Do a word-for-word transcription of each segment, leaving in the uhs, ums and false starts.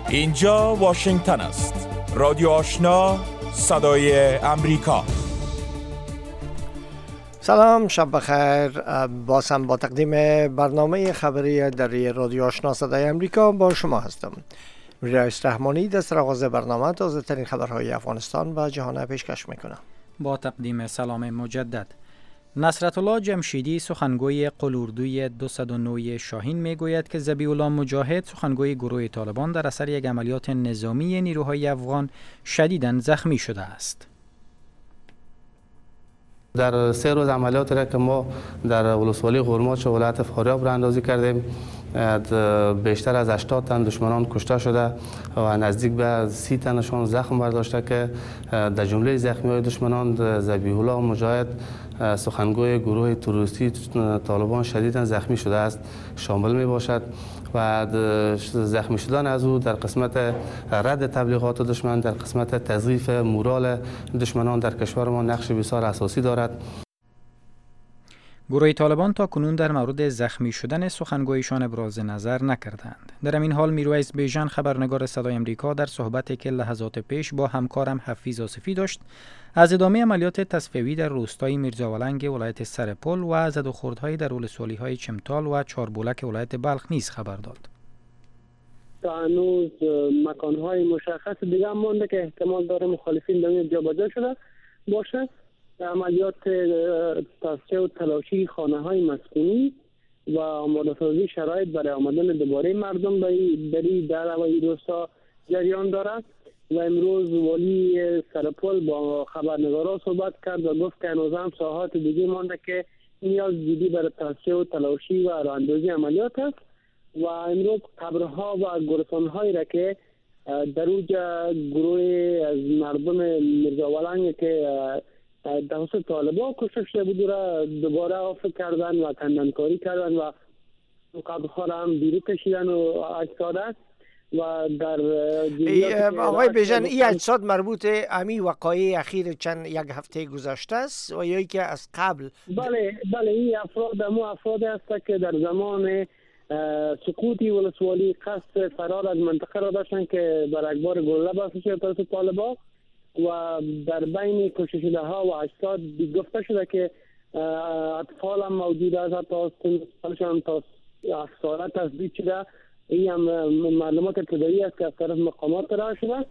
اینجا واشنگتن است. رادیو آشنا، صدای امریکا. سلام، شب بخیر. بازم با تقدیم برنامه خبری در رادیو آشنا صدای امریکا با شما هستم. رئیس رحمانی دست آغاز برنامه تازه ترین خبرهای افغانستان و جهان پیشکش میکنه. با تقدیم سلام مجدد. نصرت الله جمشیدی سخنگوی قلوردوی دویست و نه شاهین میگوید که ذبیح الله مجاهد سخنگوی گروه طالبان در اثر یک عملیات نظامی نیروهای افغان شدیداً زخمی شده است. در سه روز عملیات را که ما در ولسوالی غرماچ و ولایت فاریاب را اندازی کردیم، بیشتر از هشتاد تن دشمنان کشته شده و نزدیک به سی تنشان زخم برداشته که در جمله زخمی های دشمنان ذبیح الله مجاهد سخنگوی گروه تروریستی طالبان شدیداً زخمی شده است شامل می باشد و زخمی شدن از او در قسمت رد تبلیغات دشمن، در قسمت تضعیف مورال دشمنان در کشور ما نقش بسیار اساسی دارد. گروه طالبان تا کنون در مورد زخمی شدن سخنگویشان ابراز نظر نکردند. در این حال میرویس بیژن خبرنگار صدای امریکا در صحبتی که لحظات پیش با همکارم حفیظ آصفی داشت از ادامه عملیات تصفیوی در روستای میرزاولنگ ولایت سرپل و زد و خوردهای در ولسوالی‌های چمتال و چاربولک ولایت بلخ نیز خبر داد. تا هنوز مکان‌های مشخص دیگه هم مانده که احتمال داره مخالفین در جابجا شده باشه. عملیات توسعه و تلاشی خانه‌های مسکونی و آماده‌سازی شرایط برای آمدن دوباره مردم در در و روستا جریان دارد و امروز والی سرپل با خبرنگاران صحبت کرد و گفت که هنوز هم ساحات دیگه مانده که نیاز جدی برای توسعه و تلاشی و راه‌اندازی عملیات است و امروز قبرها و گورستان‌هایی را که در اوجا گروه از مردم میرزاولنگ که توسط طالبان کشته شده بود را دوباره آفر کردن و کندنکاری کردن و قبرها را هم بیرون کشیدن و اجساد و در آقای بیژن این اجساد مربوط امی وقایع اخیر چند یک هفته گذشته است و یا که از قبل؟ بله بله این افراد مو افراد است که در زمان سقوطی ولسوالی قصد فرار از منطقه را داشتن که بر اکبار گلوله بسته شده توسط طالبان و در بین کشته شده ها و اجساد گفته شده که اطفال هم موجود است، حتی سنشان تا هفت ساله تثبیت شده. این هم معلومات ابتدایی است که از طرف مقامات ارائه شده.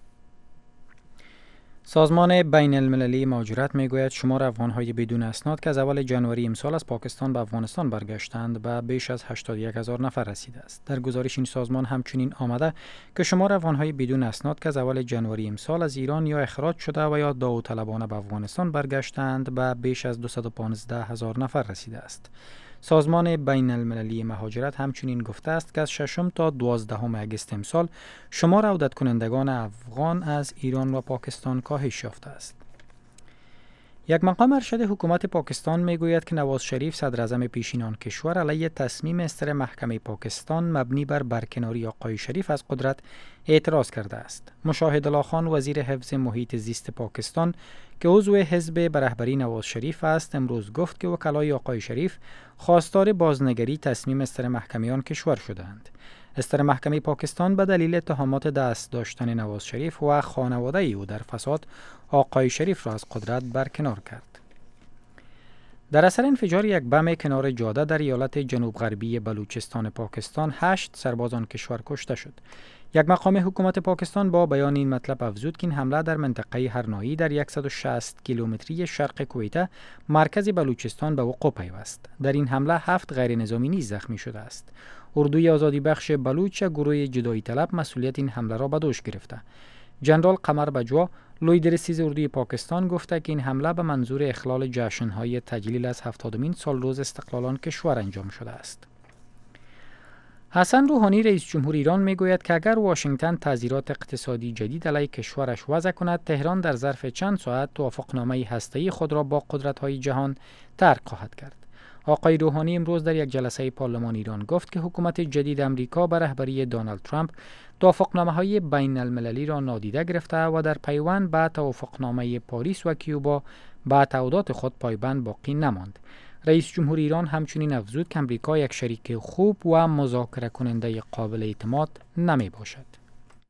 سازمان بین المللی مهاجرت میگوید شمار افغان‌های بدون اسناد که از اول جنوری امسال از پاکستان به افغانستان برگشتند به بیش از هشتاد و یک هزار نفر رسیده است. در گزارش این سازمان همچنین آمده که شمار افغان‌های بدون اسناد که از اول جنوری امسال از ایران یا اخراج شده و یا داوطلبانه به افغانستان برگشتند به بیش از دویست و پانزده هزار نفر رسیده است. سازمان بین المللی مهاجرت همچنین گفته است که از ششم تا دوازدهم اگست امسال شمار عودت کنندگان افغان از ایران و پاکستان کاهش یافته است. یک مقام ارشد حکومت پاکستان میگوید که نواز شریف صدر اعظم پیشین آن کشور علیه تصمیم استر محکمه پاکستان مبنی بر برکناری آقای شریف از قدرت اعتراض کرده است. مشاهد الله خان وزیر حفظ محیط زیست پاکستان که عضو حزب به رهبری نواز شریف است امروز گفت که وکلای آقای شریف خواستار بازنگری تصمیم استر محکمه آن کشور شدند. استر محکمه پاکستان به دلیل اتهامات دست داشتن نواز شریف و خانواده او در فساد آقای شریف را از قدرت برکنار کرد. در اثر انفجار یک بم کنار جاده در ایالت جنوب غربی بلوچستان پاکستان هشت سرباز آن کشور کشته شد. یک مقام حکومت پاکستان با بیان این مطلب افزود که این حمله در منطقه هرنایی در صد و شصت کیلومتری شرق کویته مرکز بلوچستان به وقوع پیوست. در این حمله هفت غیر نظامی نیز زخمی شده است. اردوی آزادی بخش بلوچ گروه جدایی طلب مسئولیت این حمله را به دوش گرفته. جنرال قمر بجوا لیدر سیز اردوی پاکستان گفته که این حمله به منظور اخلال جشن‌های تجلیل از هفتادمین سال روز استقلال آن کشور انجام شده است. حسن روحانی رئیس جمهور ایران میگوید که اگر واشنگتن تعزیرات اقتصادی جدید علیه کشورش وضع کند، تهران در ظرف چند ساعت توافقنامه هسته‌ای خود را با قدرت‌های جهان ترک خواهد کرد. آقای روحانی امروز در یک جلسه پارلمان ایران گفت که حکومت جدید امریکا به رهبری دونالد ترامپ توافقنامه‌های بین المللی را نادیده گرفته و در پیوند به توافقنامه پاریس و کیوبا به تعهدات خود پایبند باقی نماند. رئیس جمهور ایران همچنین افزود که امریکا یک شریک خوب و مذاکره کننده قابل اعتماد نمی باشد.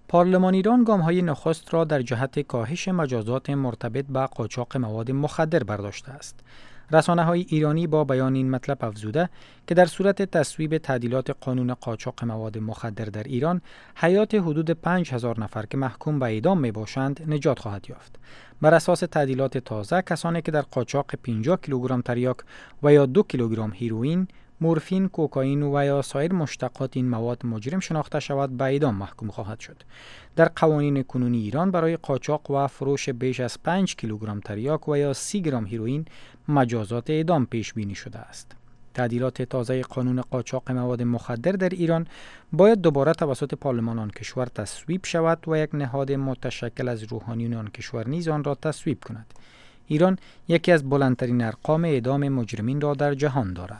پارلمان ایران گام‌های نخست را در جهت کاهش مجازات مرتبط با قاچاق مواد مخدر برداشته است. رسانه‌های ایرانی با بیان این مطلب افزوده که در صورت تصویب تعدیلات قانون قاچاق مواد مخدر در ایران، حیات حدود پنج هزار نفر که محکوم به اعدام میباشند نجات خواهد یافت. بر اساس تعدیلات تازه، کسانی که در قاچاق پنجاه کیلوگرم تریاک و یا دو کیلوگرم هیروئین، مورفین، کوکائین و یا سایر مشتقات این مواد مجرم شناخته شود به اعدام محکوم خواهد شد. در قوانین کنونی ایران برای قاچاق و فروش بیش از پنج کیلوگرم تریاک و یا سی گرم هیروئین مجازات اعدام پیش بینی شده است. تعدیلات تازه قانون قاچاق مواد مخدر در ایران باید دوباره توسط پارلمان آن کشور تصویب شود و یک نهاد متشکل از روحانیون آن کشور نیز آن را تصویب کند. ایران یکی از بلندترین ارقام اعدام مجرمین را در جهان دارد.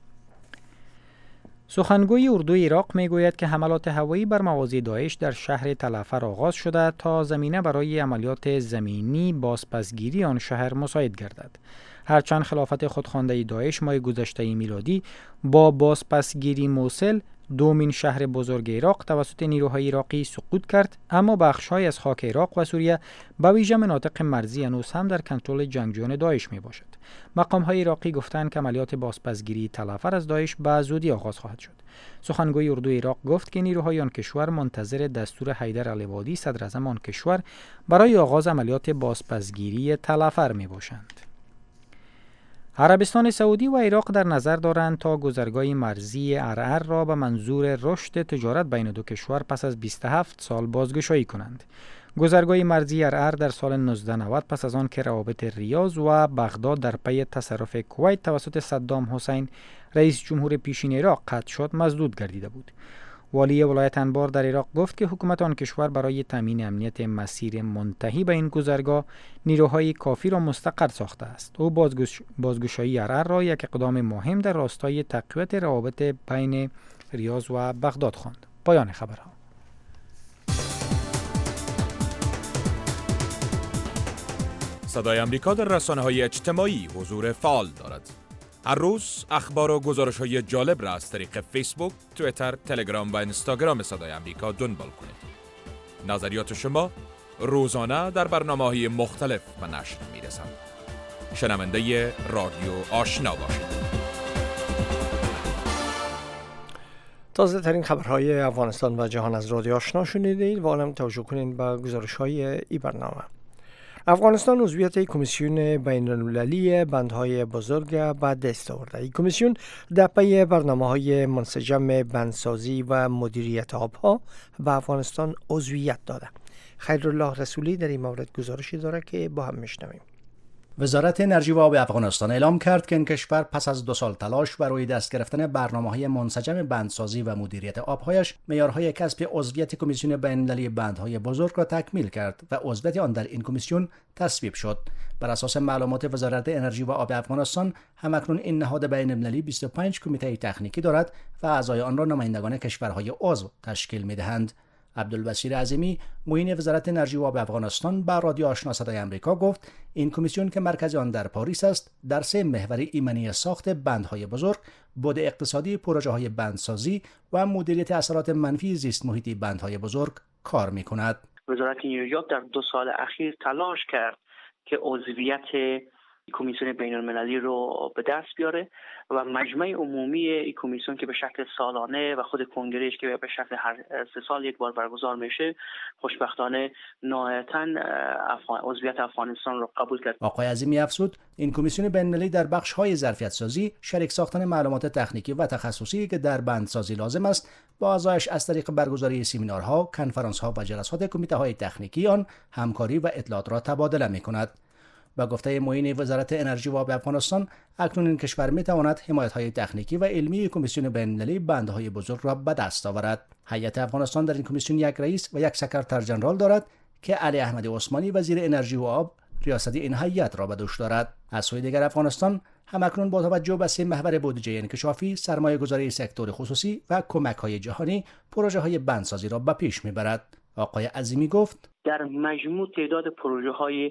سخنگوی اردوی عراق میگوید که حملات هوایی بر مواضع داعش در شهر تلعفر آغاز شده تا زمینه برای عملیات زمینی بازپسگیری آن شهر مساعد گردد. هرچند خلافت خودخوانده داعش ماه گذشته میلادی با بازپسگیری موصل، دومین شهر بزرگ عراق، توسط نیروهای عراقی سقوط کرد، اما بخش‌های از خاک عراق و سوریه به ویژه مناطق مرزی هنوز هم در کنترل جنگجویان داعش می باشد. مقام‌های عراقی گفتند که عملیات بازپسگیری تلعفر از داعش به زودی آغاز خواهد شد. سخنگوی اردوی عراق گفت که نیروهای آن کشور منتظر دستور حیدر العبادی صدر اعظم آن کشور برای آغاز عملیات بازپسگیری تلعفر می باشند. عربستان سعودی و عراق در نظر دارند تا گذرگاه مرزی عرعر را به منظور رشد تجارت بین دو کشور پس از بیست و هفت سال بازگشایی کنند. گذرگاه مرزی عرعر در سال نوزده نود پس از آن که روابط ریاض و بغداد در پی تصرف کویت توسط صدام حسین رئیس جمهور پیشین عراق قطع شد، مسدود گردیده بود. والی ولایت انبار در عراق گفت که حکومت آن کشور برای تامین امنیت مسیر منتهی به این گذرگاه نیروهای کافی را مستقر ساخته است. او بازگش... بازگشایی عرعر را یک اقدام مهم در راستای تقویت روابط بین ریاض و بغداد خواند. پایان خبرها. صدای امریکا در رسانه‌های اجتماعی حضور فعال دارد. هر روز اخبار و گزارش‌های جالب را از طریق فیسبوک، توییتر، تلگرام و اینستاگرام صدای امریکا دنبال کنید. نظریات شما روزانه در برنامه‌های مختلف به نشر می‌رسند. شنونده رادیو آشنا باشید. تازه ترین خبرهای افغانستان و جهان از رادیو آشنا شنیدید و الان توجه کنید به گزارش‌های این برنامه. افغانستان عضویت کمیسیون بین‌المللی بندهای بزرگ به دست آورده. این کمیسیون در پی برنامه‌های منسجم بندسازی و مدیریت آبها به افغانستان عضویت داده. خیرالله رسولی در این مورد گزارشی داره که با هم میشنویم. وزارت انرژی و آب افغانستان اعلام کرد که این کشور پس از دو سال تلاش برای دست گرفتن برنامه‌های منسجم بندسازی و مدیریت آبهایش، معیارهای کسب عضویت کمیسیون بین‌المللی بندهای بزرگ را تکمیل کرد و عضویت آن در این کمیسیون تصویب شد. بر اساس معلومات وزارت انرژی و آب افغانستان، همکنون این نهاد بین‌المللی بیست و پنج کمیته تکنیکی دارد و اعضای آن را نمایندگان کشورهای عضو تشکیل می‌دهند. عبدالبصیر عظیمی، معین وزارت انرژی و آب افغانستان، با رادیو آشنا صدای امریکا گفت این کمیسیون که مرکز آن در پاریس است، در سه محور ایمنی ساخت بندهای بزرگ، بعد اقتصادی پروژه‌های بندسازی و مدیریت اثرات منفی زیست محیطی بندهای بزرگ کار می‌کند. وزارت انرژی در دو سال اخیر تلاش کرد که عضویت کمیسیون بین‌المللی رو به دست بیاره و مجمع عمومی این کمیسیون که به شکل سالانه و خود کنگرهش که به شکل هر سه سال یک بار برگزار میشه، خوشبختانه نهایتاً افغان عضویت افغانستان رو قبول کرد. آقای عظیمی افزود این کمیسیون بین‌المللی در بخش‌های ظرفیت سازی، شریک ساختن معلومات تکنیکی و تخصصی که در بندسازی لازم است، با اعضایش از طریق برگزاری سمینارها، کنفرانس‌ها و جلسات کمیته‌های تکنیکی آن همکاری و اطلاعات را تبادله می‌کند. با گفته معین وزارت انرژی و آب افغانستان، اکنون این کشور می‌تواند حمایت‌های تکنیکی و علمی کمیسیون بین‌المللی بندهای بزرگ را به دست آورد. هیئت افغانستان در این کمیسیون یک رئیس و یک سکرتر ژنرال دارد که علی احمد عثمانی وزیر انرژی و آب ریاست این هیئت را به دوش دارد. از سوی دیگر افغانستان همکنون با توجه به سه محور بودجه انکشافی، سرمایه‌گذاری سکتور خصوصی و کمک‌های جهانی، پروژه‌های بندسازی را به پیش می‌برد. آقای عظیمی گفت در مجموع تعداد پروژه‌های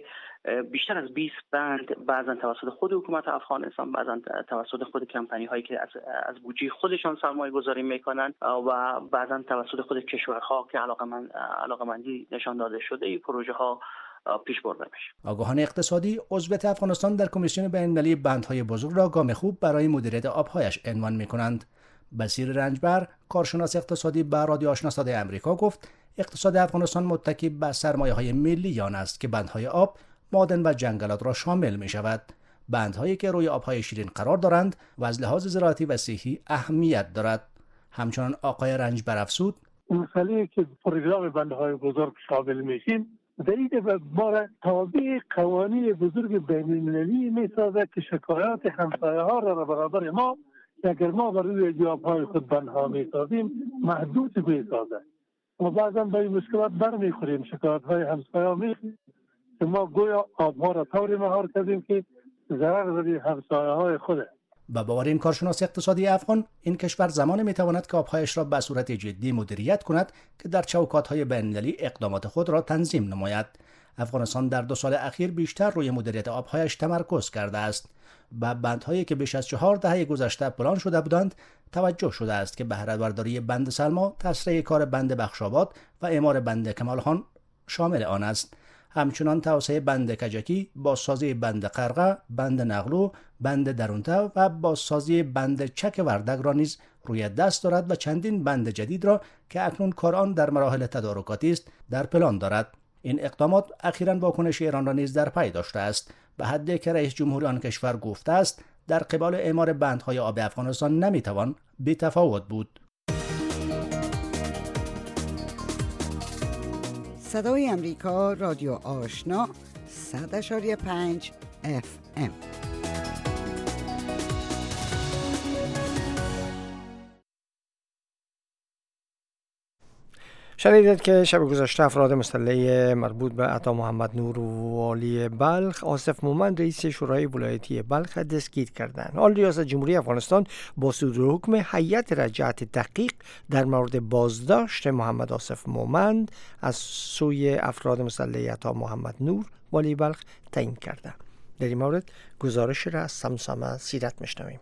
بیشتر از بیست بند بعضا توسط خود حکومت افغانستان، بعضا توسط خود کمپانی هایی که از از بودجه خودشان سرمایه گذاری میکنن و بعضا توسط خود کشورها که علاقمند علاقمندی نشان داده شده این پروژه ها پیش برده میشه. آگاهان اقتصادی عضویت افغانستان در کمیسیون بین‌المللی بندهای بزرگ را گام خوب برای مدیریت آبهایش عنوان میکنند. بصیر رنجبر، کارشناس اقتصادی به رادیو آشنا صدای آمریکا گفت اقتصاد افغانستان متکی به سرمایه‌های ملیان است که بندهای آب، معدن و جنگلات را شامل می شود. بندهایی که روی آبهای شیرین قرار دارند و از لحاظ زراعتی و صحی اهمیت دارد. همچنان آقای رنجبر افزود مسئله که پروگرام بندهای بزرگ شامل میشیم دلیل به ما تابع قوانین بزرگ بین‌المللی میسازد که شکایات همسایه ها را برابر ما اگر ما بر روی جوابهای خود بندها میسازیم محدود میسازد و بعضا به این مشکلات برمیخوریم. شکایات های همسایه ها میخوریم که ما گویا آبها را طوری مهار کردیم که ضرر به همسایه های خوده. با باور این کارشناس اقتصادی افغان، این کشور زمان میتواند که آبهایش را به صورت جدی مدیریت کند که در چوکات‌های بین‌المللی اقدامات خود را تنظیم نماید. افغانستان در دو سال اخیر بیشتر روی مدیریت آبهایش تمرکز کرده است. به بندهایی که بیش از چهار دهه گذشته پلان شده بودند توجه شده است که بهره برداری بند سلما، تسریع کار بند بخشاباد و اعمار بند کمالخان شامل آن است. همچنان توسعه بند کجکی، بازسازی بند قرقه، بند نغلو، بند درونته و بازسازی بند چک وردگ را نیز روی دست دارد و چندین بند جدید را که اکنون کار آن در مراحل تدارکاتی است در پلان دارد. این اقدامات اخیراً واکنش ایران را نیز در پی داشته است، به حدی که رئیس جمهور آن کشور گفته است در قبال اعمار بندهای آب افغانستان نمیتوان بی‌تفاوت بود. صدای امریکا، رادیو آشنا، صد اشاری پنج اف ام. شنیدید که شب گذشته افراد مسلح مربوط به عطا محمد نور والی بلخ آصف مومند رئیس شورای ولایتی بلخ دستگیر کردند. حال ریاست جمهوری افغانستان با صدور حکم هیئت رجعت تحقیق در مورد بازداشت محمد آصف مومند از سوی افراد مسلح عطا محمد نور والی بلخ تعیین کرده. در این مورد گزارش را از سمسامه سیرت میشنویم.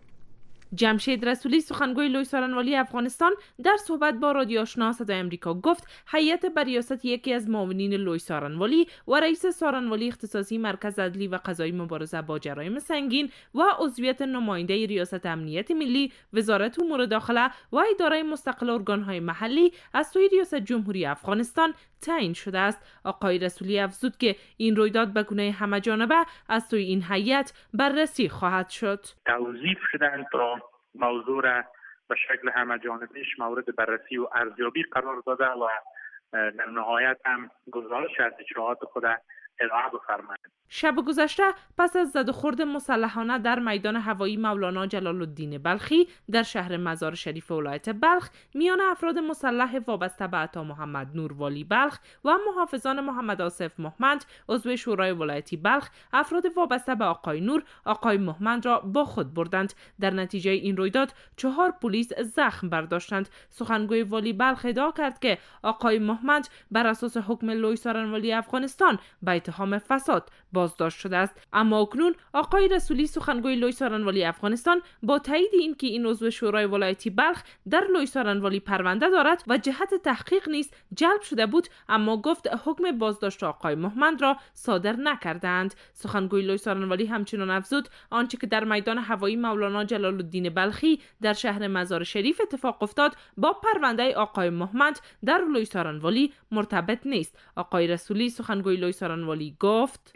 جمشید رسولی سخنگوی لوی سارنوالی افغانستان در صحبت با رادیو آشنا صدای آمریکا گفت هیئت بر ریاست یکی از معاونین لوی سارنوالی و رئیس سارنوالی اختصاصی مرکز عدلی و قضایی مبارزه با جرایم سنگین و عضویت نماینده ریاست امنیت ملی، وزارت امور داخله و اداره مستقل ارگان‌های محلی از سوی ریاست جمهوری افغانستان تعیین شده است. آقای رسولی افزود که این رویداد به گونه همه جانبه از سوی این هیئت بررسی خواهد شد. توظیف شدن تا موضوع را به شکل همه جانبه‌اش مورد بررسی و ارزیابی قرار داده و در نهایت هم گزارش از اجراءات خود ارائه بفرمایند. شب گذشته پس از زد و خورد مسلحانه در میدان هوایی مولانا جلال الدین بلخی در شهر مزار شریف ولایت بلخ میان افراد مسلح وابسته به عطا محمد نور والی بلخ و محافظان محمد آصف مومند عضو شورای ولایتی بلخ افراد وابسته به آقای نور آقای مومند را با خود بردند. در نتیجه این رویداد چهار پلیس زخم برداشتند. سخنگوی والی بلخ ادعا کرد که آقای مومند بر اساس حکم لوی سارنوالی افغانستان به اتهام فساد بازداشت شده است. اما اکنون آقای رسولی سخنگوی لوی سارنوالی افغانستان با تایید اینکه این عضو شورای ولایتی بلخ در لوی سارنوالی پرونده دارد و جهت تحقیق نیز جلب شده بود، اما گفت حکم بازداشت آقای مومند را صادر نکردند. سخنگوی لوی سارنوالی همچنین افزود آنچه که در میدان هوایی مولانا جلال الدین بلخی در شهر مزار شریف اتفاق افتاد با پرونده آقای مومند در لوی سارنوالی مرتبط نیست. آقای رسولی سخنگوی لوی سارنوالی گفت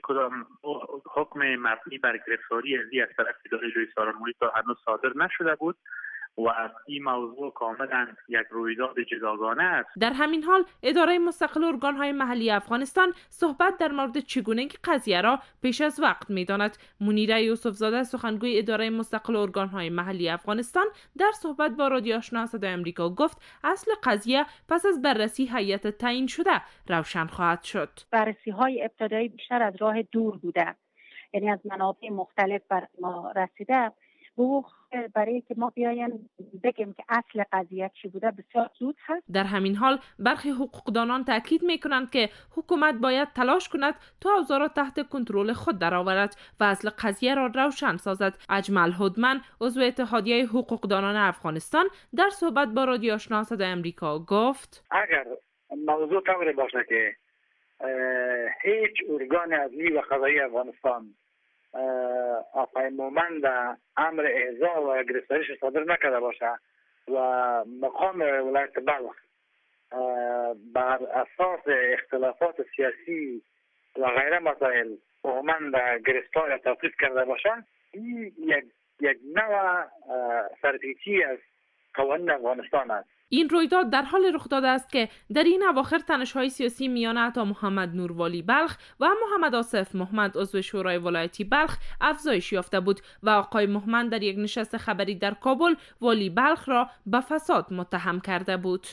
حکم مبنی بر گرفتاری علیه از طرف اداره لوی سارنوالی تا هنوز صادر نشده بود و از این موضوع کاملا یک رویداد جداگانه است. در همین حال اداره مستقل ارگان‌های محلی افغانستان صحبت در مورد چگونگی قضیه را پیش از وقت می‌داند. منیر یوسف زاده سخنگوی اداره مستقل ارگان‌های محلی افغانستان در صحبت با رادیو آشنا صدای آمریکا گفت اصل قضیه پس از بررسی هیئت تعیین شده روشن خواهد شد. بررسی‌های ابتدایی بیشتر از راه دور بوده، یعنی از منابع مختلف بر ما رسیده حقوق برای که ما بیایم بگیم که اصل قضیه چی بوده بسیار زود هست. در همین حال برخی حقوقدانان تاکید میکنند که حکومت باید تلاش کند تا اوضاع را تحت کنترل خود درآورد و اصل قضیه را روشن سازد. اجمل هدمن عضو اتحادیه حقوقدانان افغانستان در صحبت با رادیو آشنا صدای آمریکا گفت اگر موضوع طوری باشه که هیچ ارگان عدلی و قضایی افغانستان آقای مومند امر احضار و گرفتاریش صادر نکرده باشه و مقام ولایت بلخ بر اساس اختلافات سیاسی و غیره مسائل مومند گرفتار یا توقیف کرده باشند، این یک یک نوع سرپیچی از قوانین افغانستان است. این رویداد در حال رخ داده است که در این اواخر تنش‌های سیاسی میان عطا محمد نوروالی بلخ و محمد آصف محمد عضو شورای ولایتی بلخ افزایش یافته بود و آقای محمد در یک نشست خبری در کابل والی بلخ را به فساد متهم کرده بود.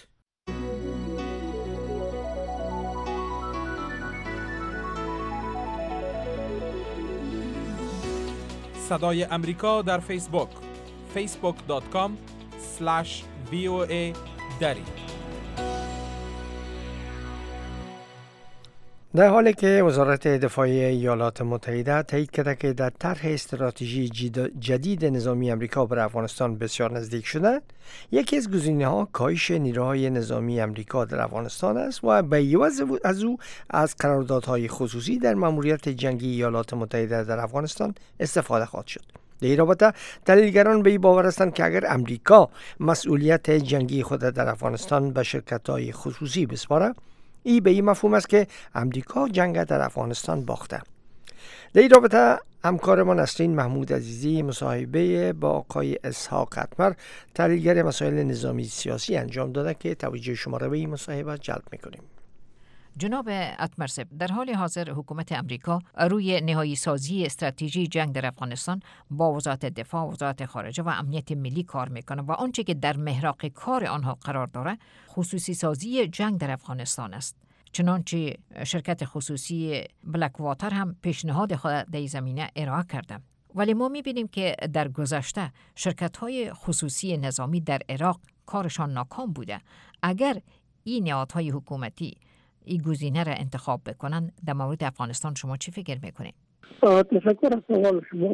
صدای امریکا در فیسبوک فیسبوک دات کام اسلش وی او ای دری. در حالی که وزارت دفاع ایالات متحده تایید کرده که در طرح استراتژی جدید نظامی امریکا بر افغانستان بسیار نزدیک شده، یکی از گزینه‌ها کاهش نیروهای نظامی امریکا در افغانستان است و به عوض از او از قراردادهای خصوصی در ماموریت جنگی ایالات متحده در افغانستان استفاده خواهد شد. در این رابطه دلیلگران به این باور هستند که اگر امریکا مسئولیت جنگی خود در افغانستان به شرکت‌های خصوصی بسپاره، این به این مفهوم است که امریکا جنگ در افغانستان باخته. در این رابطه همکارمان نسرین محمود عزیزی مصاحبه با آقای اسحاق قطمر، تحلیلگر مسائل نظامی سیاسی انجام داده که توجه شما را به این مصاحبه جلب می‌کنیم. جناب اتمرسب، در حال حاضر حکومت امریکا روی نهایی سازی استراتژی جنگ در افغانستان با وزارت دفاع، وزارت خارجه و امنیت ملی کار میکنه و آنچه که در محراق کار آنها قرار داره خصوصی سازی جنگ در افغانستان است. چنانچه شرکت خصوصی بلک واتر هم پیشنهاد خود در این زمینه ارائه کرده. ولی ما میبینیم که در گذشته شرکت‌های خصوصی نظامی در عراق کارشان ناکام بوده. اگر این نهادهای حکومتی این گزینه را انتخاب بکنن، در مورد افغانستان شما چی فکر میکنید؟ تشکر از سوال شما.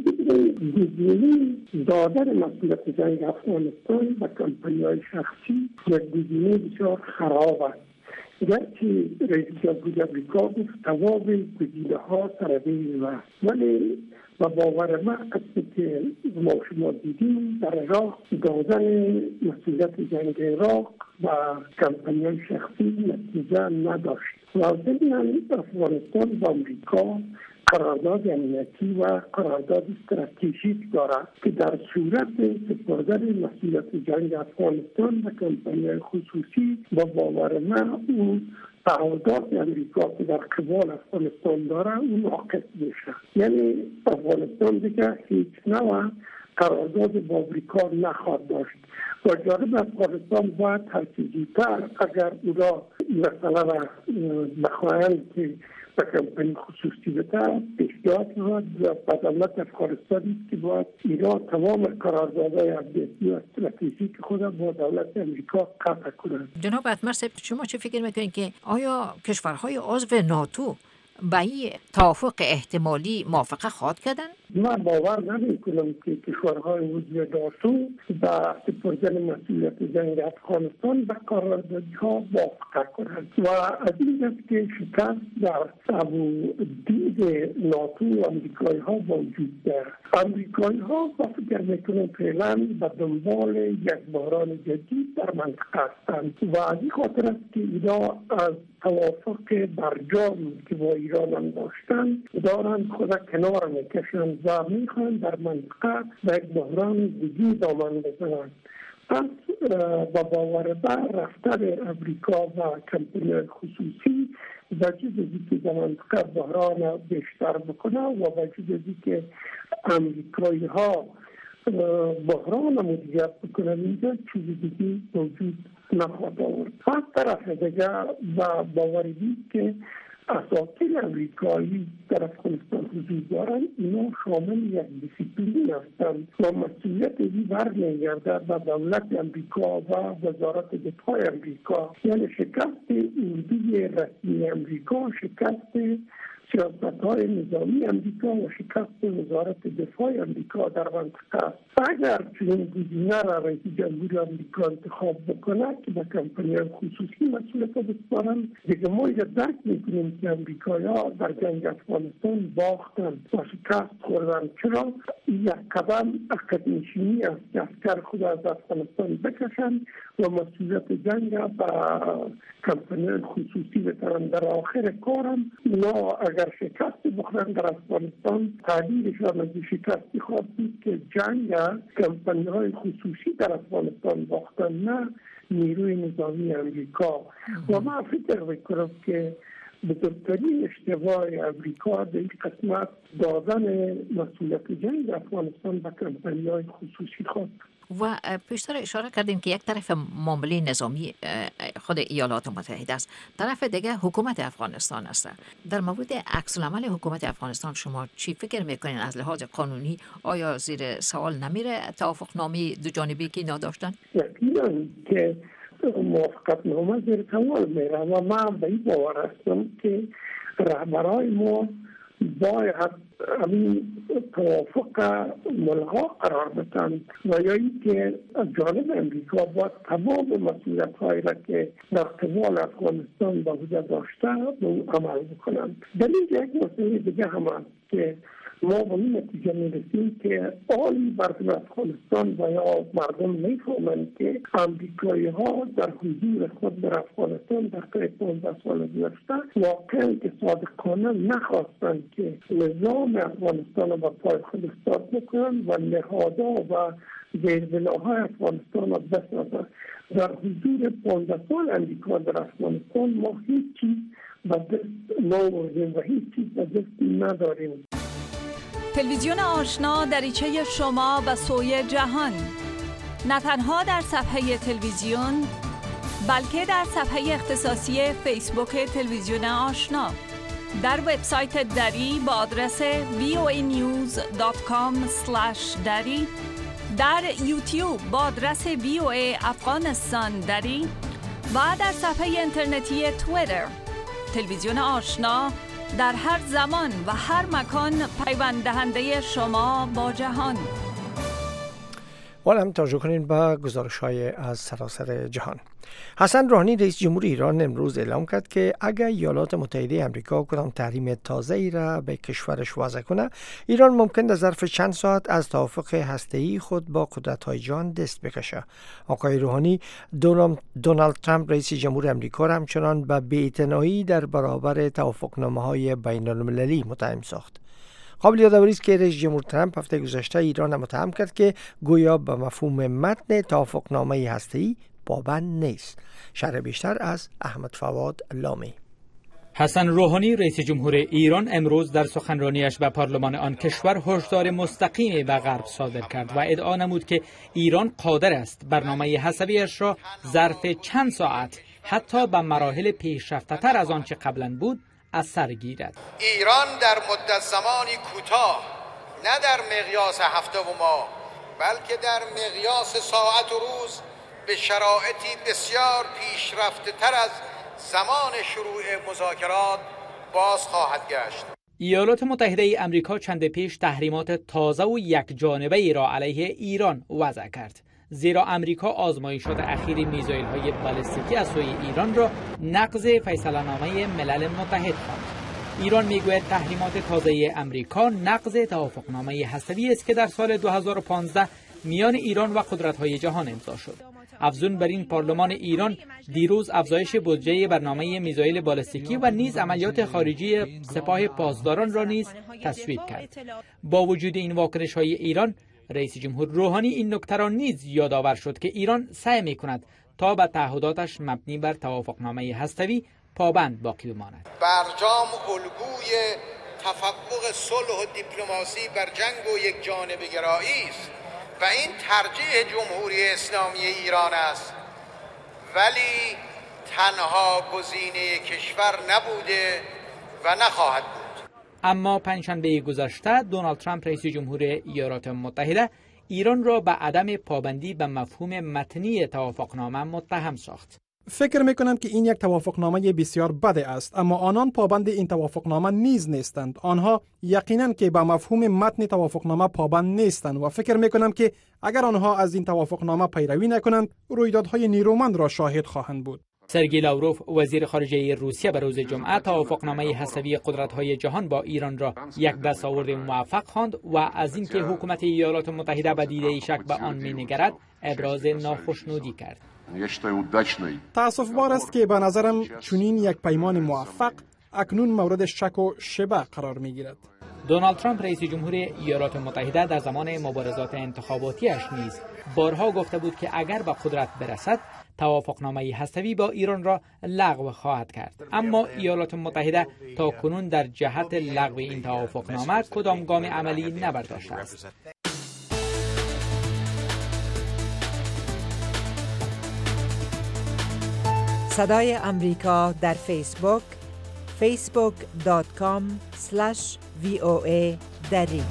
گزینه دادن مسئولیت جنگ افغانستان به کمپانی‌های شخصی یک گزینه بسیار خراب است. گرچه رئیس جمهور آمریکا گفت تمام گزینه‌ها سربیز است، ولی و باور من است که ما شما دیدیم در عراق دادن مسئولیت جنگ عراق و کمپانی‌های شخصی نتیجه نداشت و ضمن افغانستان با آمریکا قرارداد امنیتی و قرارداد استراتژیک دارد که در صورت سپردن مسئولیت جنگ افغانستان به کمپانی‌های خصوصی با باور من اون تعهدات امریکا که در قبال افغانستان داره اون ناقص میشه. یعنی افغانستان دیگه هیچ نوع قرارداد با امریکا نخواهد داشت و جانب افغانستان باید هر چه زودتر اگر اونا مثلا بخواهند که به کمپانی خصوصی بده پیشنهاد می‌کنم و دولت افغانستان که باید ایران تمام قراردادهای امنیتی و استراتژیک خود با دولت امریکا قطع کنند. جناب اتمرسب، شما چه فکر میکنید که آیا کشورهای عضو ناتو به این توافق احتمالی موافقه خواهد کردن؟ من باور نمی‌کنم که کشورهای عضو ناتو به سپردن مسئولیت جنگ افغانستان به قراردادها موافقه کنند و از این است که شکست در ابو دید ناتو و امریکایی ها موجود دارد. امریکایی ها با فکر میکنم فعلا به دنبال یک بحران جدید در منطقه هستند و از این خاطر است که اینا از توافق برجام که با ایران هم داشتن دارن خود کنار میکشند و میخوان در منطقه به یک بحران دیگه دامن بزنند. پس با باور بر رفتن امریکا و کمپانی خصوصی وجود که در منطقه بحران بیشتر بکنه و وجود که امریکایی ها بحران مدیریت بکنن اینجا چیز دیگه موجود نخواهد آورد. از طرف دیگر و باوری که اساطیر امریکایی در افغانستان حضور دارند، اینا شامل یک دیسیپلین هستند و مسئولیت این برمیگردد به دولت امریکا و وزارت دفاع امریکا. یعنی شکست اردوی رسمی امریکا، شکست سیاست‌های نظامی امریکا و شکست وزارت دفاع امریکا در منطقه است. اگر چنین گزینه را رئیس جمهور امریکا انتخاب بکنه که به کمپانی‌های خصوصی مسئولیت بسپارند، دیگه ما اینجا درک میکنیم که امریکایی‌ها در جنگ افغانستان باختند و شکست خوردند. چرا؟ یک قدم عقب نشینی است که عسکر خود از افغانستان بکشند و مسئولیت جنگ به کمپانی‌های خصوصی بترند. در آخر کارم اینا اگر شکست بخورن در افغانستان، تعبیرشان از شکستی خواهد بود که جنگ کمپانی‌های خصوصی در افغانستان باختن، نه نیروی نظامی امریکا. و من فکر میکنم که بزرگترین اشتباه امریکا در این قسمت دادن مسئولیت جنگ افغانستان به کمپانی‌های خصوصی خواهد. و پیشتر اشاره کردیم که یک طرف معامله نظامی خود ایالات متحده است، طرف دیگه حکومت افغانستان است. در مورد عکس العمل حکومت افغانستان شما چی فکر میکنین از لحاظ قانونی؟ آیا زیر سوال نمیره توافقنامه دو جانبی که اینا داشتن؟ یقینا که موافقتنامه زیر سوال میره و من به این باور هستم که رهبرای ما باید همین توافق ملغا قرار بدن و یا اینکه از جانب امریکا باید تمام مسئولیت هایی را که در قبال افغانستان با وجود داشته به اون عمل بکنن. در اینجا یک مسئله دیگه هم هست که ما به این نتیجه میرسیم که آن مردم افغانستان و یا مردم میفهمند که امریکایی ها در حضور خود در افغانستان در طی پانزده سال گذشته واقعا که صادقانه نخواستند که نظام افغانستان را به پای خود استاد بکنند و نهادها و زیربناهای افغانستان را بسازند. در حضور پانزده سال امریکا در افغانستان ما هیچ چیز به دست نآوردیم و هیچ چیز به دست نداریم. تلویزیون آشنا دریچه شما به سوی جهان، نه تنها در صفحه تلویزیون بلکه در صفحه اختصاصی فیسبوک تلویزیون آشنا، در وبسایت دری با آدرس وی او ای نیوز دات کام اسلش دری، در یوتیوب با آدرس وی او ای افغانستان دری و در صفحه اینترنتی توییتر. تلویزیون آشنا در هر زمان و هر مکان پیوند دهنده شما با جهان. و هم توجه کنین به گزارش‌های از سراسر جهان. حسن روحانی رئیس جمهور ایران امروز اعلام کرد که اگر ایالات متحده آمریکا کدام تحریم تازه‌ای را به کشورش وضع کنه، ایران ممکن در ظرف چند ساعت از توافق هسته‌ای خود با قدرت‌های جهان دست بکشه. آقای روحانی دونالد ترامپ رئیس جمهور آمریکا را همچنان به بی‌اعتنایی در برابر توافقنامه‌های بین‌المللی متهم ساخت. قابل یادآوری است که رئیس جمهور ترامپ هفته گذشته ایران را متهم کرد که گویا به مفهوم متن توافقنامه هسته‌ای پابند نیست. شرح بیشتر از احمد فواد لامی. حسن روحانی رئیس جمهور ایران امروز در سخنرانیش به پارلمان آن کشور هشدار مستقیمی به غرب صادر کرد و ادعا نمود که ایران قادر است برنامه هسته‌ایش را ظرف چند ساعت حتی به مراحل پیشرفته‌تر از آنچه قبلا بود از سر گیرد. ایران در مدت زمانی کوتاه، نه در مقیاس هفته و ماه، بلکه در مقیاس ساعت و روز به شرایطی بسیار پیشرفته تر از زمان شروع مذاکرات باز خواهد گشت. ایالات متحده ای آمریکا چند پیش تحریمات تازه و یک جانبه ای را علیه ایران وضع کرد، زیرا آمریکا آزمایشات اخیر میزایل های بالستیکی از سوی ایران را نقض فیصله نامه ملل متحد خواند. ایران میگوید تحریمات تازه آمریکا نقض توافقنامه هسته‌ای است که در سال دو هزار و پانزده میان ایران و قدرت‌های جهان امضا شد. افزون بر این پارلمان ایران دیروز افزایش بودجه برنامه میزایل بالستیکی و نیز عملیات خارجی سپاه پاسداران را نیز تصویب کرد. با وجود این واکنش‌های ایران، رئیس جمهور روحانی این نکته را نیز یادآور شد که ایران سعی می‌کند تا به تعهداتش مبنی بر توافقنامه هسته‌ای پابند باقی بماند. برجام الگوی تفوق صلح و دیپلماسی بر جنگ و یک جانبه گرایی است و این ترجیح جمهوری اسلامی ایران است، ولی تنها گزینه کشور نبوده و نخواهد بود. اما پنجشنبه گذشته دونالد ترامپ رئیس جمهور ایالات متحده ایران را به عدم پابندی به مفهوم متنی توافقنامه متهم ساخت. فکر میکنم که این یک توافقنامه بسیار بد است، اما آنان پابند این توافقنامه نیز نیستند. آنها یقینا که به مفهوم متن توافقنامه پابند نیستند و فکر میکنم که اگر آنها از این توافقنامه پیروی نکنند رویدادهای نیرومند را شاهد خواهند بود. سرگئی لاوروف وزیر خارجه روسیه به روز جمعه توافقنامه هسته‌ای قدرت‌های جهان با ایران را یک دستاورد موفق خواند و از اینکه حکومت ایالات متحده به دیده شک به آن می‌نگرد ابراز ناخشنودی کرد. تأسف بار است که به نظرم چنین یک پیمان موفق اکنون مورد شک و شبه قرار می‌گیرد. دونالد ترامپ رئیس جمهور ایالات متحده در زمان مبارزات انتخاباتیش نیز بارها گفته بود که اگر به قدرت برسد توافقنامه هسته‌ای با ایران را لغو خواهد کرد، اما ایالات متحده تا کنون در جهت لغو این توافقنامه کدام گام عملی نبرداشته است. صدای امریکا در فیسبوک فیسبوک دات کام اسلش وی او ای دری.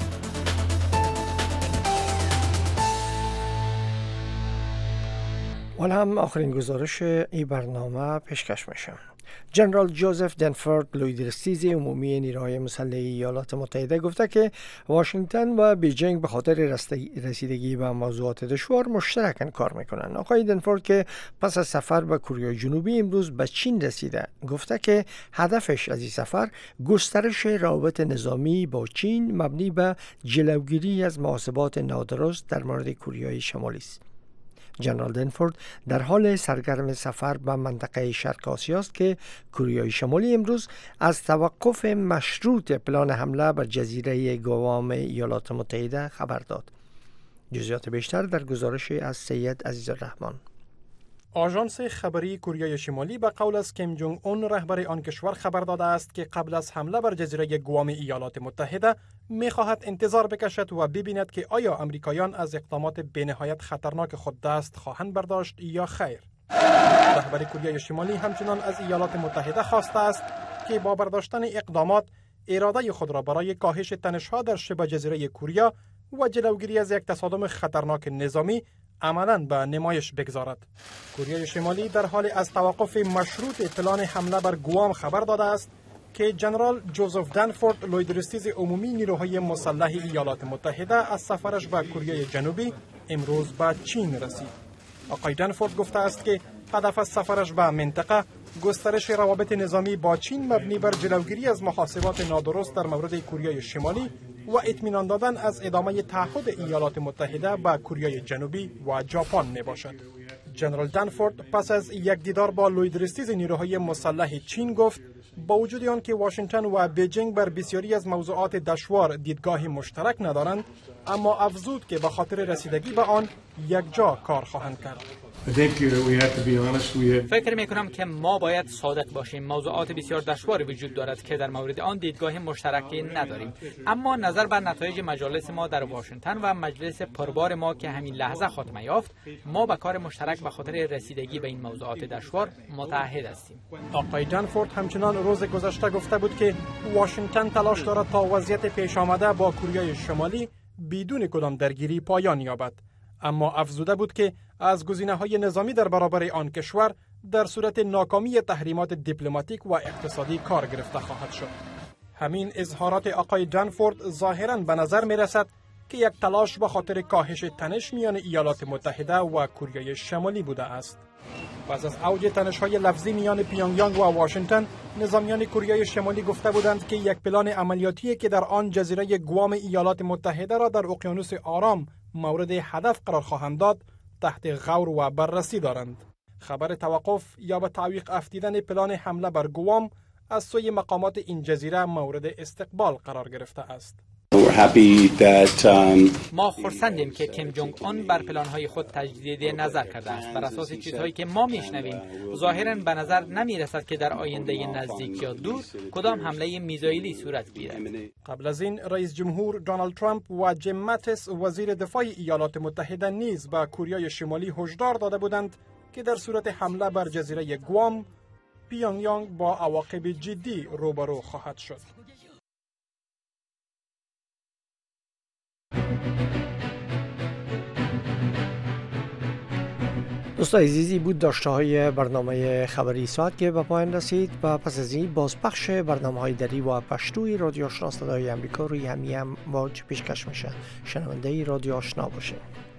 حالا هم آخرین گزارش این برنامه پیشکش میشه. جنرال جوزف دنفورد لویدرستیز عمومی نیروهای مسلح ایالات متحده گفته که واشنگتن و بیجینگ به خاطر رسیدگی به موضوعات دشوار مشترکاً کار میکنن. آقای دنفورد که پس از سفر به کره جنوبی امروز به چین رسیده گفته که هدفش از این سفر گسترش روابط نظامی با چین مبنی به جلوگیری از محاسبات نادرست در مورد کره شمالی است. جنرال دنفورد در حال سرگرم سفر به منطقه شرق آسیا است که کره شمالی امروز از توقف مشروط پلان حمله بر جزیره گوام ایالات متحده خبر داد. جزئیات بیشتر در گزارش از سید عزیزالرحمن. آژانس خبری کره شمالی به قول از کیم جونگ اون رهبر آن کشور خبر داده است که قبل از حمله بر جزیره گوام ایالات متحده می‌خواهد انتظار بکشد و ببیند که آیا امریکایان از اقدامات بی‌نهایت خطرناک خود دست خواهند برداشت یا خیر. رهبر کره شمالی همچنان از ایالات متحده خواسته است که با برداشتن اقدامات اراده خود را برای کاهش تنش‌ها در شبه جزیره کره و جلوگیری از یک تصادم خطرناک نظامی عملاً به نمایش بگذارد. کره شمالی در حال از توقف مشروط پلان حمله بر گوام خبر داده است که جنرال جوزف دنفورد لویدرستیز عمومی نیروهای مسلح ایالات متحده از سفرش به کره جنوبی امروز به چین رسید. آقای دنفورد گفته است که هدف از سفرش به منطقه گسترش روابط نظامی با چین مبنی بر جلوگیری از محاسبات نادرست در مورد کره شمالی و اطمینان دادن از ادامه تعهد ایالات متحده با کره جنوبی و ژاپن می باشد. جنرال دنفورد پس از یک دیدار با لویدرستیز نیروهای مسلح چین گفت با وجود آن که واشنگتن و بیجینگ بر بسیاری از موضوعات دشوار دیدگاه مشترک ندارند، اما افزود که به خاطر رسیدگی به آن یک جا کار خواهند کرد. فکر می کنم که ما باید صادق باشیم. موضوعات بسیار دشواری وجود دارد که در مورد آن دیدگاه مشترکی نداریم، اما نظر بر نتایج مجالس ما در واشنگتن و مجلس پربار ما که همین لحظه خاتمه یافت، ما به کار مشترک به خاطر رسیدگی به این موضوعات دشوار متحد هستیم. آقای دنفورد همچنان روز گذشته گفته بود که واشنگتن تلاش دارد تا وضعیت پیش آمده با کره شمالی بدون کدام درگیری پایان یابد، اما افزوده بود که از گزینه‌های نظامی در برابر آن کشور در صورت ناکامی تحریمات دیپلماتیک و اقتصادی کار گرفته خواهد شد. همین اظهارات آقای دنفورد ظاهراً به نظر می رسد که یک تلاش به خاطر کاهش تنش میان ایالات متحده و کره شمالی بوده است. پس از اوج تنش‌های لفظی میان پیونگیانگ و واشنگتن، نظامیان کره شمالی گفته بودند که یک پلان عملیاتی که در آن جزیره گوام ایالات متحده را در اقیانوس آرام مورد هدف قرار خواهند داد تحت غور و بررسی دارند. خبر توقف یا به تعویق افتیدن پلان حمله بر گوام از سوی مقامات این جزیره مورد استقبال قرار گرفته است. ما خرسندیم که کیم جونگ اون بر پلان‌های خود تجدید نظر کرده است. بر اساس چیزهایی که ما میشنویم ظاهراً به نظر نمیرسد که در آینده نزدیک یا دور کدام حمله میزایلی صورت گیرد. قبل از این رئیس جمهور دونالد ترامپ و جیم ماتیس وزیر دفاع ایالات متحده نیز به کره شمالی هشدار داده بودند که در صورت حمله بر جزیره گوام پیونگیانگ با عواقب جدی روبرو خواهد شد. دوستان عزیزی بود داشته های برنامه خبری ساعت که به پایان رسید و پس از این بازپخش برنامه های دری و پشتوی رادیو آشنا صدای امریکا روی همی هم واج پیشکش میشه. شنونده رادیو آشنا باشه.